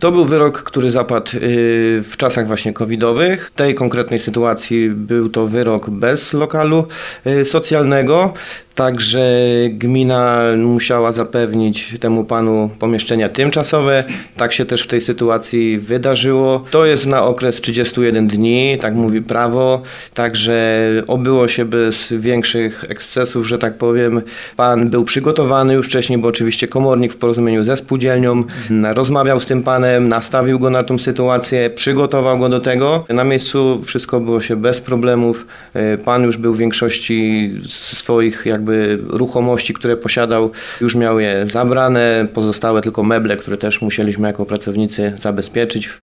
To był wyrok, który zapadł w czasach właśnie covidowych. W tej konkretnej sytuacji był to wyrok bez lokalu socjalnego. Także gmina musiała zapewnić temu panu pomieszczenia tymczasowe. Tak się też w tej sytuacji wydarzyło. To jest na okres 31 dni, tak mówi prawo. Także obyło się bez większych ekscesów, że tak powiem. Pan był przygotowany już wcześniej, bo oczywiście komornik w porozumieniu ze spółdzielnią rozmawiał z tym panem, nastawił go na tą sytuację, przygotował go do tego. Na miejscu wszystko było się bez problemów. Pan już był w większości swoich ruchomości, które posiadał, już miał je zabrane, pozostałe tylko meble, które też musieliśmy jako pracownicy zabezpieczyć.